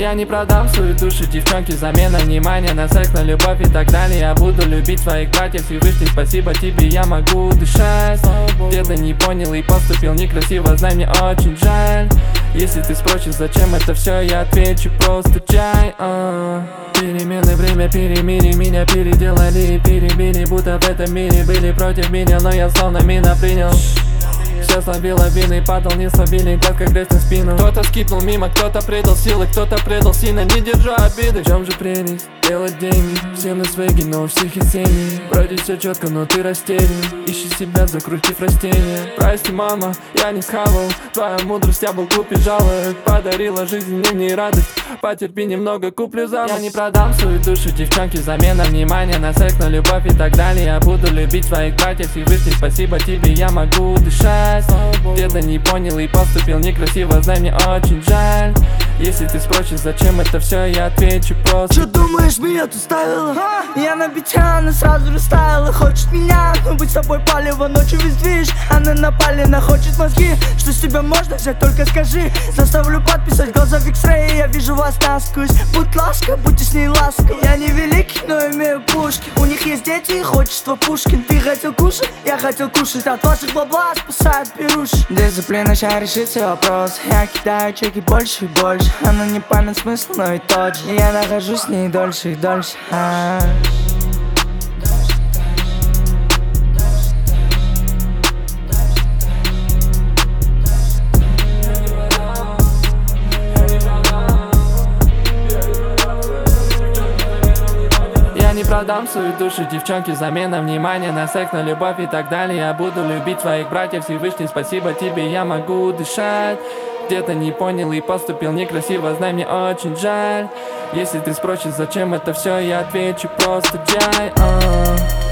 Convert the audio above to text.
Я не продам свою душу девчонке, замена внимания на секс, на любовь и так далее. Я буду любить твоих братьев, Всевышний, спасибо тебе, я могу дышать. Где-то не понял и поступил некрасиво, знай, мне очень жаль. Если ты спросишь, зачем это все, я отвечу просто чай. Перемены, время перемири, меня переделали и перебили, будто в этом мире были против меня, но я словно мина принял. Все слабило вины, падал нестабильный, как грязь на спину. Кто-то скипнул мимо, кто-то предал силы, кто-то предал сильно, не держа обиды. В чем же прелесть? Делать деньги, все на свеге, но у всех и ценней. Вроде все четко, но ты растерян, ищи себя, закрутив растения. Прости, мама, я не схавал твоя мудрость, я был глуп и жалок. Подарила жизнь мне в ней радость, потерпи немного, куплю заново. Я не продам свою душу девчонке, замена внимания на секс, на любовь и так далее. Я буду любить твоих братьев, Всевышний, спасибо тебе, я могу дышать. Где-то не понял и поступил некрасиво, знай, мне очень жаль. Если ты спросишь, зачем это все, я отвечу просто. Что думаешь, меня тут ставила? Я на бите, она сразу растаяла. Хочет меня, но быть с тобой палево. Ночью весь движ, она напалена. Хочет мозги, что с тебя можно взять, только скажи. Заставлю подписать глаза в X-Ray. Я вижу вас насквозь, будь ласка, будьте с ней ласков. Я не великий, но имею пушки. У них есть дети и отчество Пушкин. Ты хотел кушать, я хотел кушать. От ваших бабла спасает пируши. Дисциплина сейчас решит все вопросы. Я кидаю чеки больше и больше. Она не поймет смысл, но и тот же. Я нахожусь с ней дольше и дольше. Я не продам свою душу девчонке, замена внимания на секс, на любовь и так далее. Я буду любить твоих братьев, Всевышний, спасибо тебе, я могу дышать. Где-то не понял и поступил некрасиво, знай, мне очень жаль. Если ты спросишь, зачем это все, я отвечу просто чай.